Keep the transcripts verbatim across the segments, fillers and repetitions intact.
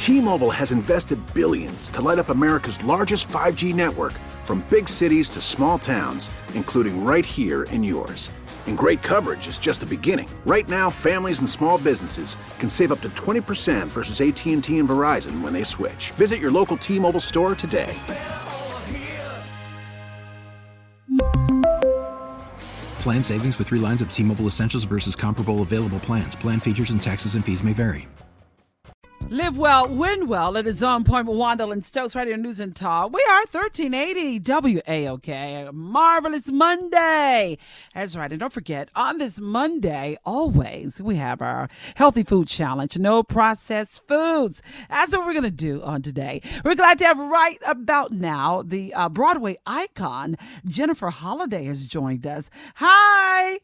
T-Mobile has invested billions to light up America's largest five G network, from big cities to small towns, including right here in yours. And great coverage is just the beginning. Right now, families and small businesses can save up to twenty percent versus A T and T and Verizon when they switch. Visit your local T-Mobile store today. Plan savings with three lines of T-Mobile Essentials versus comparable available plans. Plan features and taxes and fees may vary. Live well, win well. It is On Point with Wanda and Stokes, Radio News and Talk. We are thirteen eighty W A O K. Marvelous Monday. That's right. And don't forget, on this Monday, always, we have our Healthy Food Challenge. No processed foods. That's what we're going to do on today. We're glad to have right about now the uh, Broadway icon, Jennifer Holliday, has joined us. Hi.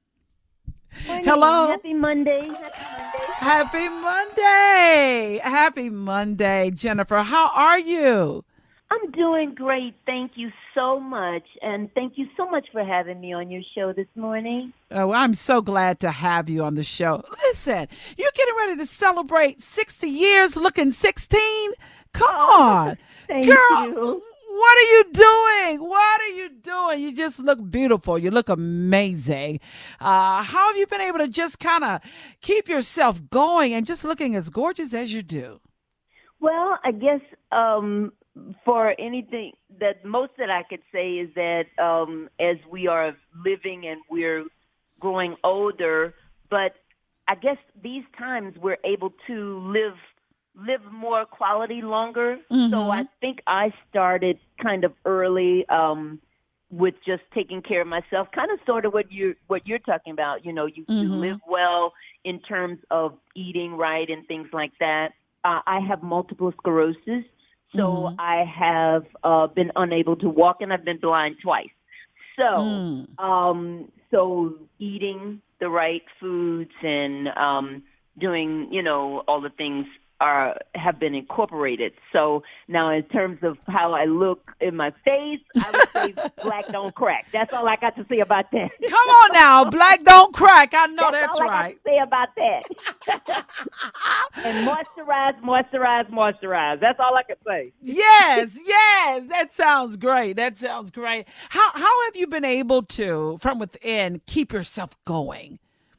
Morning. Hello. Happy Monday. Happy Monday. Happy Monday. Happy Monday, Jennifer. How are you? I'm doing great. Thank you so much. And thank you so much for having me on your show this morning. Oh, I'm so glad to have you on the show. Listen, you're getting ready to celebrate sixty years looking sixteen? Come Oh, on. Thank Girl, you. what are you doing? What are you doing? You just look beautiful. You look amazing. Uh, how have you been able to just kind of keep yourself going and just looking as gorgeous as you do? Well, I guess um, for anything that most that I could say is that um, as we are living and we're growing older, but I guess these times we're able to live live more quality longer. Mm-hmm. So I think I started kind of early um, with just taking care of myself, kind of sort of what you're, what you're talking about. You know, you, Mm-hmm. you live well in terms of eating right and things like that. Uh, I have multiple sclerosis, so Mm-hmm. I have uh, been unable to walk, and I've been blind twice. So, Mm. um, so eating the right foods and um, doing, you know, all the things are have been incorporated. So now in terms of how I look in my face, I would say black don't crack. That's all I got to say about that. Come on now. Black don't crack. I know that's, that's all right. I got to say about that. And moisturize, moisturize, moisturize. That's all I can say. Yes, yes. That sounds great. That sounds great. How how have you been able to, from within, keep yourself going?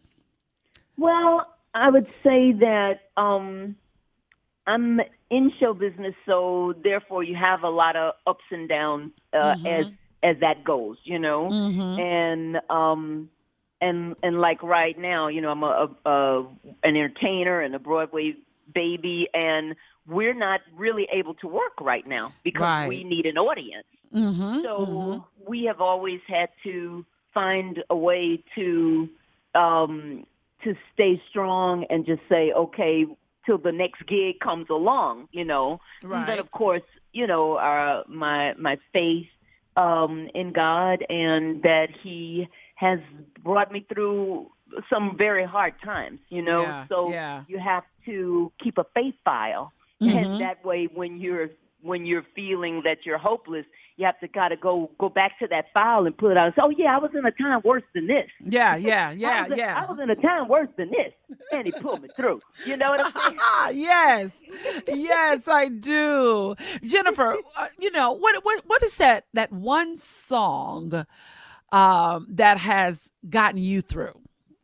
Well, I would say that um, I'm in show business, so therefore you have a lot of ups and downs uh, Mm-hmm. as as that goes, you know. Mm-hmm. And um, and and like right now, you know, I'm a, a, a an entertainer and a Broadway baby, and we're not really able to work right now because Right. we need an audience. Mm-hmm. So mm-hmm. we have always had to find a way to um, to stay strong and just say, okay, till the next gig comes along, you know. Right. And then, of course, you know, uh, my my faith um, in God, and that He has brought me through some very hard times, you know. Yeah, so yeah. you have to keep a faith file, Mhm. and that way, when you're when you're feeling that you're hopeless, you have to kind of go go back to that file and pull it out and say, oh, yeah, I was in a time worse than this. Yeah, yeah, I yeah, was in, yeah. I was in a time worse than this, and he pulled me through. You know what I'm saying? yes, yes, I do, Jennifer. Uh, you know what? What? What is that? That one song um, that has gotten you through?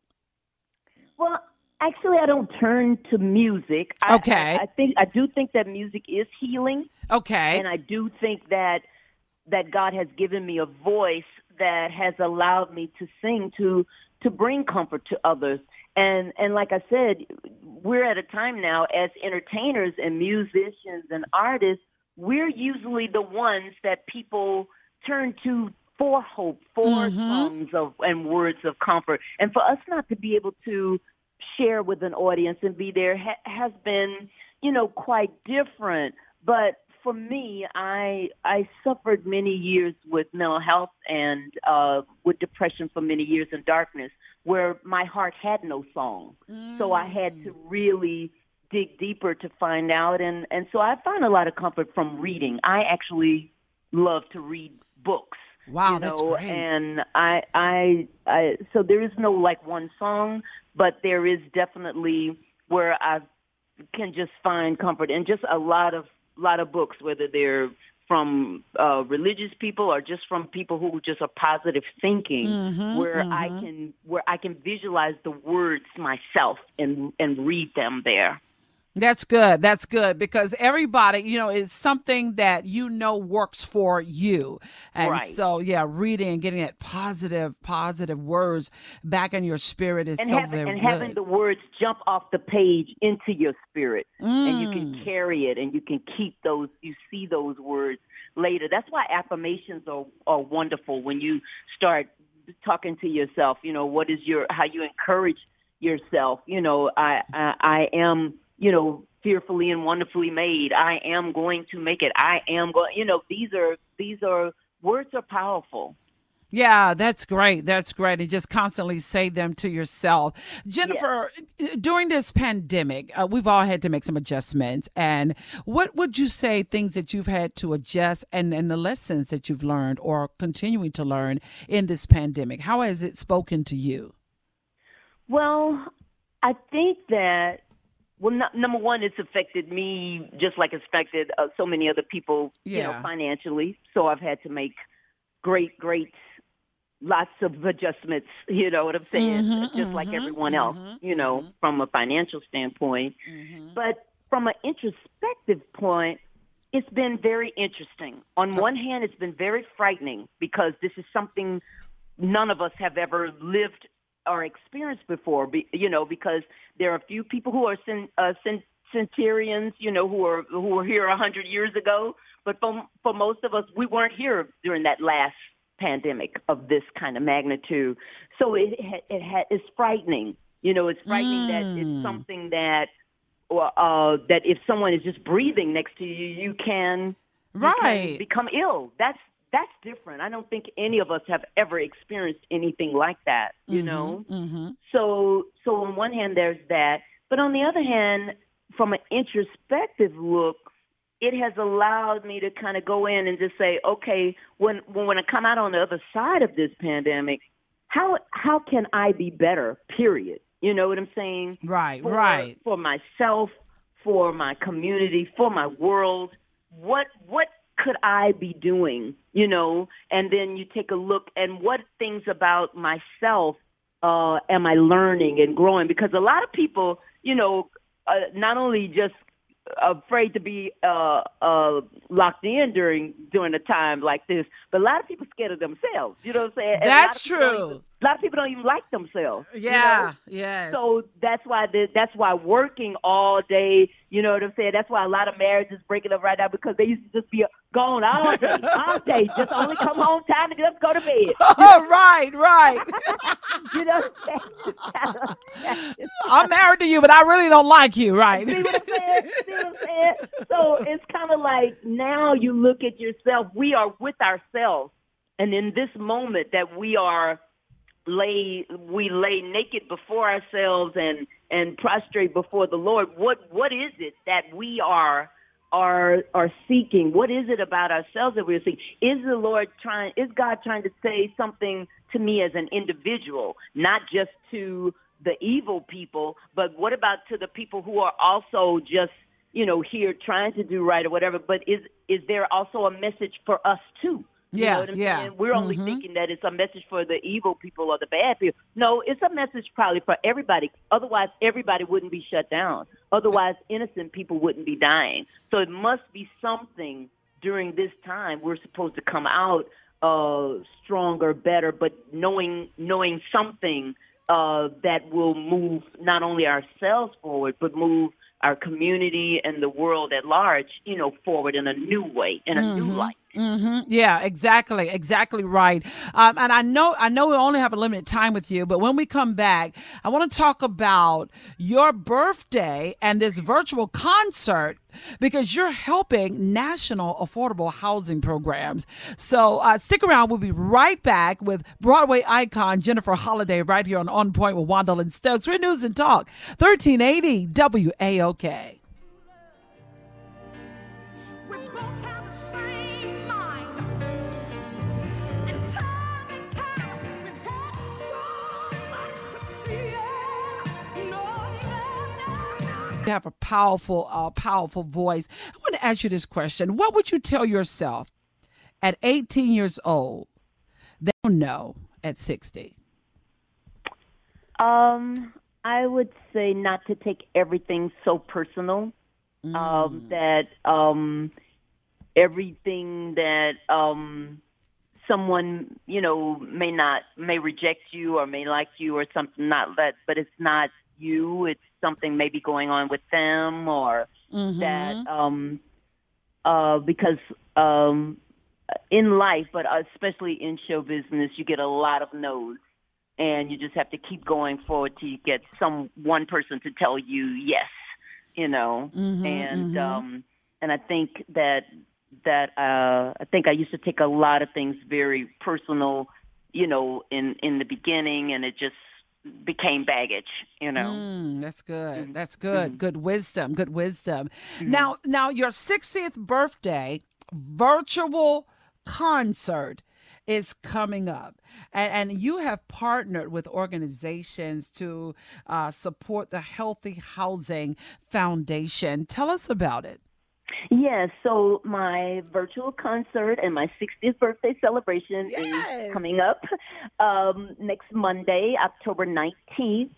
Well, actually, I don't turn to music. I, Okay. I, I think I do think that music is healing, Okay. and I do think that that God has given me a voice that has allowed me to sing to to bring comfort to others. And and like I said, we're at a time now as entertainers and musicians and artists, we're usually the ones that people turn to for hope, for Mhm. songs of and words of comfort. And for us not to be able to share with an audience and be there ha- has been, you know, quite different. But for me, I I suffered many years with mental health and uh, with depression for many years in darkness, where my heart had no song. Mm. So I had to really dig deeper to find out. And, and so I found a lot of comfort from reading. I actually love to read books. Wow, you that's know, great. And I, I, I, so there is no like one song, but there is definitely where I've can just find comfort in just a lot of lot of books, whether they're from uh, religious people or just from people who just are positive thinking, Mm-hmm, where mm-hmm. I can where I can visualize the words myself and and read them there. That's good. That's good because everybody, you know, it's something that you know works for you. And Right. so, yeah, reading and getting that positive, positive words back in your spirit is And, so having, very and good. having the words jump off the page into your spirit, and you can Mm. carry it, and you can keep those. You see those words later. That's why affirmations are are wonderful. When you start talking to yourself, you know, what is your how you encourage yourself. You know, I I, I am. You know, fearfully and wonderfully made. I am going to make it. I am going. You know, these are these are words are powerful. Yeah, that's great. That's great. And just constantly say them to yourself. Jennifer, during this pandemic, uh, we've all had to make some adjustments. And what would you say things that you've had to adjust and, and the lessons that you've learned or continuing to learn in this pandemic? How has it spoken to you? Well, I think that, well, no, number one, it's affected me just like it's affected uh, so many other people, you know, Yeah. financially. So I've had to make great, great, lots of adjustments, you know what I'm saying, Mhm, just like mhm, everyone else, mhm, you know, mhm. from a financial standpoint. Mhm. But from an introspective point, it's been very interesting. On one hand, it's been very frightening because this is something none of us have ever lived or experienced before, be, you know, because there are a few people who are cen, uh, cen, centurions, you know, who are who were here a hundred years ago. But for, for most of us, we weren't here during that last pandemic of this kind of magnitude. So it it, it ha, it's frightening. You know, it's frightening Mm. that it's something that, or, uh, that if someone is just breathing next to you, you can, you can Right. become ill. That's that's different. I don't think any of us have ever experienced anything like that, you know? Mm-hmm. So so on one hand, there's that. But on the other hand, from an introspective look, it has allowed me to kind of go in and just say, okay, when when I come out on the other side of this pandemic, how how can I be better, period? You know what I'm saying? Right, For, right. For myself, for my community, for my world, what what could I be doing, you know? And then you take a look and what things about myself uh, am I learning and growing? Because a lot of people, you know, uh, not only just afraid to be uh, uh, locked in during during a time like this, but a lot of people scared of themselves. You know what I'm saying? And a lot That's of people don't true. even- a lot of people don't even like themselves. you know? Yeah, yes. So that's why the, that's why working all day, you know what I'm saying? That's why a lot of marriages breaking up right now because they used to just be gone all day, all day, just only come home time to just go to bed. Oh, right, right. You know what I'm saying? I'm married to you, but I really don't like you, right? See what I'm saying? See what I'm saying? So it's kind of like now you look at yourself. We are with ourselves, and in this moment that we are lay we lay naked before ourselves and and prostrate before the Lord. What what is it that we are are are seeking? What is it about ourselves that we're seeking? Is the Lord trying? Is God trying to say something to me as an individual, not just to the evil people, but what about to the people who are also just, you know, here trying to do right or whatever? But is is there also a message for us too? You Yeah, know what I'm yeah. saying? We're only Mhm. thinking that it's a message for the evil people or the bad people. No, it's a message probably for everybody. Otherwise, everybody wouldn't be shut down. Otherwise, innocent people wouldn't be dying. So it must be something during this time. We're supposed to come out uh, stronger, better, but knowing knowing something uh, that will move not only ourselves forward, but move our community and the world at large, you know, forward in a new way, in a new light. Mm-hmm. Yeah, exactly, exactly right. Um, and I know, I know, we only have a limited time with you, but when we come back, I want to talk about your birthday and this virtual concert because you're helping national affordable housing programs. So uh, stick around. We'll be right back with Broadway icon Jennifer Holliday right here on On Point with Wanda and Stokes. We're News and Talk, thirteen eighty W A O K. have a powerful, uh, powerful voice. I want to ask you this question. What would you tell yourself at eighteen years old that you know at sixty? Um, I would say not to take everything so personal. Mm. Um, that um, everything that um, someone you know may not may reject you or may like you or something not that, but it's not you. It's something maybe going on with them or mm-hmm. that um, uh, because um, in life, but especially in show business, you get a lot of no's. And you just have to keep going forward till you get some one person to tell you yes, you know. Mm-hmm, and mm-hmm. um, and I think that that uh, I think I used to take a lot of things very personal, you know, in, in the beginning, and it just became baggage, you know. Mm, that's good. Mm-hmm. That's good. Mm-hmm. Good wisdom. Good wisdom. Mm-hmm. Now, now your sixtieth birthday virtual concert is coming up, and, and you have partnered with organizations to uh, support the Healthy Housing Foundation. Tell us about it. Yes, so my virtual concert and my sixtieth birthday celebration yes. is coming up um, next Monday, October nineteenth,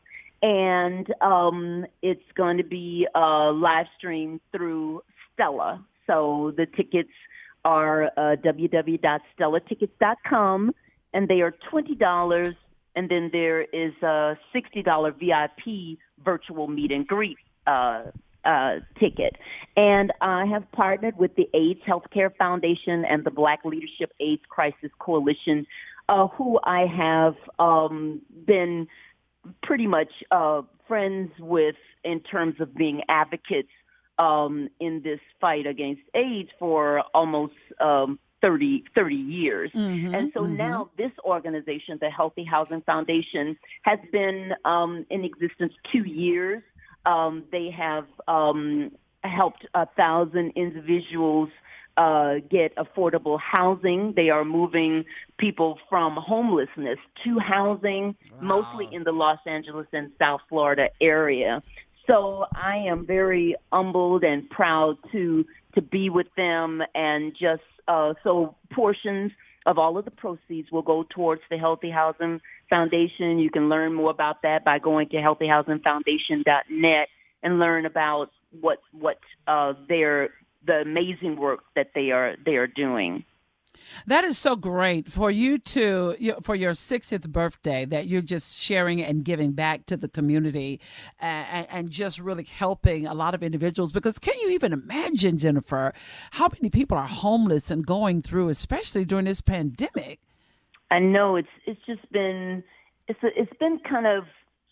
and um, it's going to be uh, live streamed through Stella. So the tickets are uh, w w w dot stella tickets dot com, and they are twenty dollars, and then there is a sixty dollars V I P virtual meet and greet uh, uh, ticket. And I have partnered with the AIDS Healthcare Foundation and the Black Leadership AIDS Crisis Coalition, uh, who I have um, been pretty much uh, friends with in terms of being advocates Um, in this fight against AIDS for almost um, thirty, thirty years. Mm-hmm, and so mm-hmm. now this organization, the Healthy Housing Foundation, has been um, in existence two years. Um, they have um, helped a thousand individuals uh, get affordable housing. They are moving people from homelessness to housing, wow. mostly in the Los Angeles and South Florida area. So I am very humbled and proud to to be with them, and just uh, so portions of all of the proceeds will go towards the Healthy Housing Foundation. You can learn more about that by going to healthy housing foundation dot net and learn about what what uh, their the amazing work that they are they are doing. That is so great for you to, for your sixtieth birthday, that you're just sharing and giving back to the community and, and just really helping a lot of individuals. Because can you even imagine, Jennifer, how many people are homeless and going through, especially during this pandemic? I know it's it's just been it's a, it's been kind of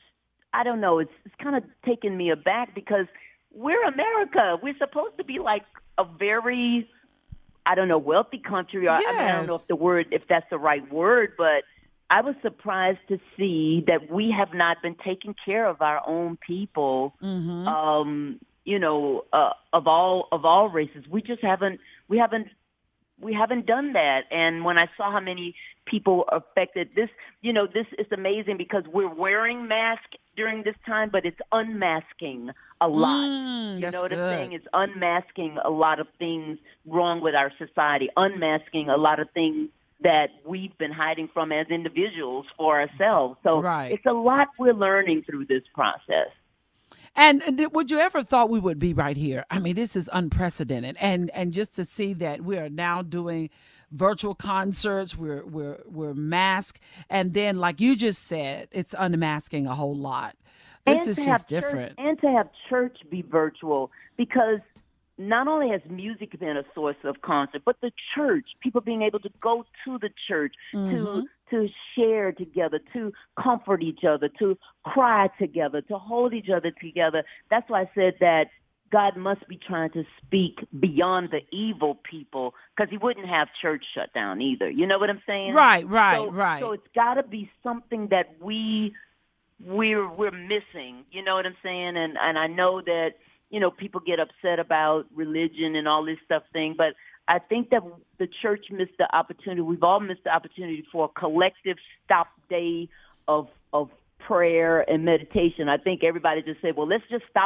I don't know it's it's kind of taken me aback because we're America. We're supposed to be like a very I don't know, wealthy country, or yes. I, mean, I don't know if the word, if that's the right word, but I was surprised to see that we have not been taking care of our own people, mm-hmm. um, you know, uh, of all of all races. We just haven't, we haven't, we haven't done that. And when I saw how many people affected, this, you know, this is amazing because we're wearing masks during this time, but it's unmasking a lot. Mm, you know what good. I'm saying? It's unmasking a lot of things wrong with our society, unmasking a lot of things that we've been hiding from as individuals for ourselves. So right. it's a lot we're learning through this process. And, and would you ever thought we would be right here? I mean, this is unprecedented. And and just to see that we are now doing virtual concerts, we're we're we're masked, and then like you just said, it's unmasking a whole lot. This and is to just have different. Church, and to have church be virtual, because not only has music been a source of concert, but the church, people being able to go to the church, mm-hmm. to to share together, to comfort each other, to cry together, to hold each other together. That's why I said that God must be trying to speak beyond the evil people, because he wouldn't have church shut down either. You know what I'm saying? Right, right, so, right. So it's got to be something that we we're we're missing. You know what I'm saying? And and I know that, you know, people get upset about religion and all this stuff thing, but I think that the church missed the opportunity. We've all missed the opportunity for a collective stop day of of prayer and meditation. I think everybody just said, well, let's just stop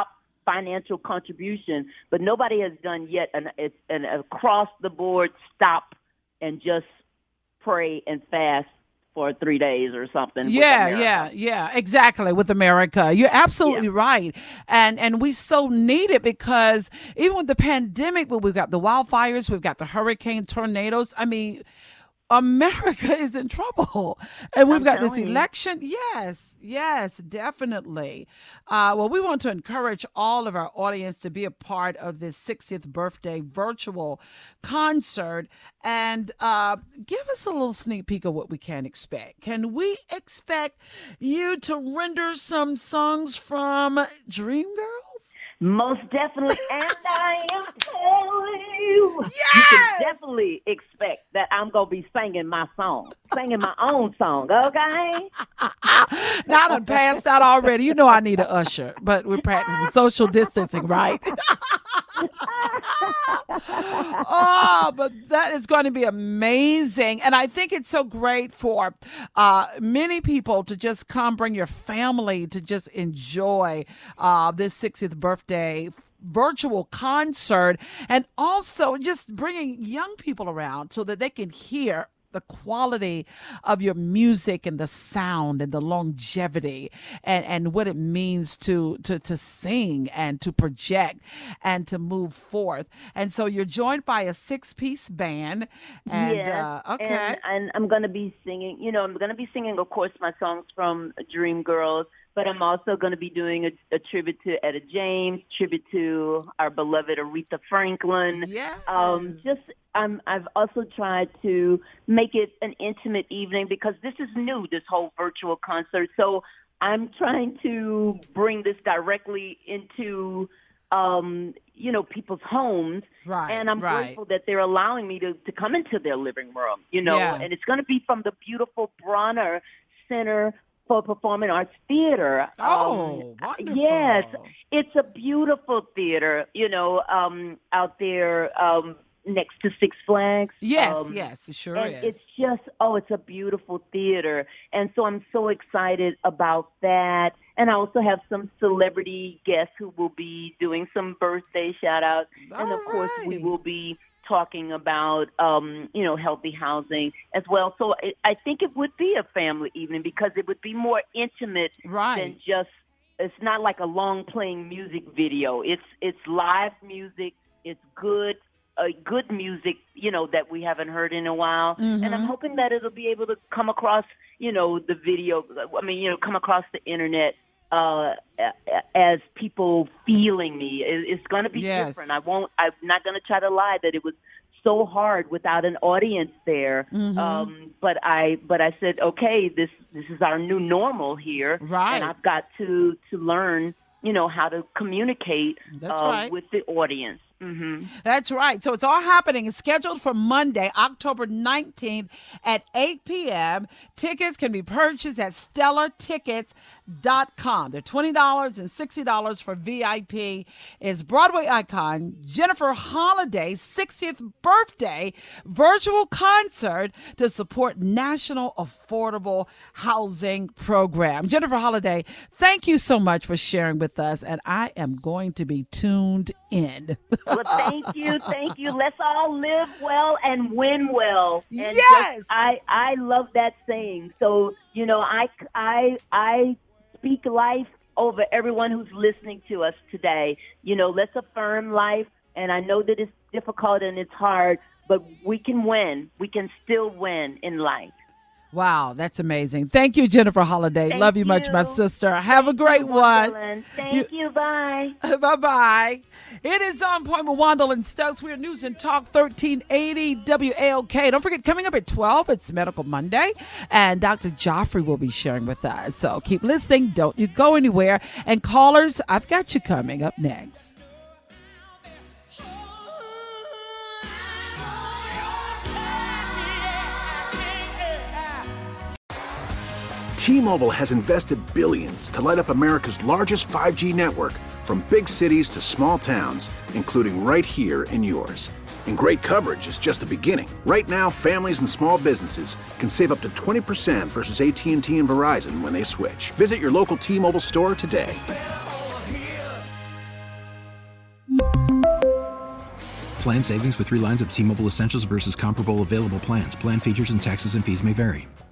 financial contribution, but nobody has done yet an, an across-the-board stop and just pray and fast for three days or something. Yeah, yeah, yeah, exactly. With America. You're absolutely yeah. right. And and we so need it because even with the pandemic, well, we've got the wildfires, we've got the hurricane, tornadoes. I mean, America is in trouble. And we've I'm got this you. election. Yes, yes, definitely. Uh, well, we want to encourage all of our audience to be a part of this sixtieth birthday virtual concert. And uh, give us a little sneak peek of what we can expect. Can we expect you to render some songs from Dreamgirls? Most definitely, and I am telling you, yes! you can definitely expect that I'm going to be singing my song, singing my own song, okay? Now I done passed out already. You know I need an usher, but we're practicing social distancing, right? Oh, but that is going to be amazing. And I think it's so great for uh, many people to just come, bring your family to just enjoy uh, this sixtieth birthday virtual concert, and also just bringing young people around so that they can hear the quality of your music and the sound and the longevity and, and what it means to, to, to sing and to project and to move forth. And so you're joined by a six-piece band. And, yes, uh, okay. and, and I'm going to be singing, you know, I'm going to be singing, of course, my songs from Dreamgirls, but I'm also going to be doing a, a tribute to Etta James, tribute to our beloved Aretha Franklin. Yes. Um, just I'm, I've also tried to make it an intimate evening because this is new, this whole virtual concert. So I'm trying to bring this directly into, um, you know, people's homes. Right, and I'm right. grateful that they're allowing me to, to come into their living room, you know, Yeah. and it's going to be from the beautiful Bronner Center for Performing Arts Theater. Oh, um, wonderful. Yes, it's a beautiful theater, you know, um, out there um, next to Six Flags. Yes, um, yes, it sure and is. it's just, oh, it's a beautiful theater. And so I'm so excited about that. And I also have some celebrity guests who will be doing some birthday shout-outs. All and, of course, we right. will be talking about, um, you know, healthy housing as well. So it, I think it would be a family evening because it would be more intimate Right. than just, it's not like a long playing music video. It's it's live music. It's good, uh, good music, you know, that we haven't heard in a while. Mm-hmm. And I'm hoping that it'll be able to come across, you know, the video, I mean, you know, come across the internet uh, as people feeling me. It's going to be Yes. different. I won't, I'm not going to try to lie that it was so hard without an audience there. Mm-hmm. Um, but I, but I said, okay, this, this is our new normal here. Right. And I've got to, to learn, you know, how to communicate That's uh, right. with the audience. Mm-hmm. That's right. So it's all happening. It's scheduled for Monday, October nineteenth at eight p.m. Tickets can be purchased at stellar tickets dot com. They're twenty dollars and sixty dollars for V I P. It's Broadway icon Jennifer Holliday's sixtieth birthday virtual concert to support National Affordable Housing Program. Jennifer Holliday, thank you so much for sharing with us, and I am going to be tuned in. Well, thank you, thank you. Let's all live well and win well. And Yes! just- I I love that saying. So you know, I I I speak life over everyone who's listening to us today. You know, let's affirm life. And I know that it's difficult and it's hard, but we can win. We can still win in life. Wow, that's amazing. Thank you, Jennifer Holliday. Thank Love you, much, my you. sister. Have a great Thank you, one. Wonderland. Thank you. Bye. Bye-bye. It is On Point with Wandel Stokes. We're News and Talk thirteen eighty W A L K. Don't forget, coming up at twelve, it's Medical Monday, and Doctor Joffrey will be sharing with us. So keep listening. Don't you go anywhere. And callers, I've got you coming up next. T-Mobile has invested billions to light up America's largest five G network, from big cities to small towns, including right here in yours. And great coverage is just the beginning. Right now, families and small businesses can save up to twenty percent versus A T and T and Verizon when they switch. Visit your local T-Mobile store today. Plan savings with three lines of T-Mobile Essentials versus comparable available plans. Plan features and taxes and fees may vary.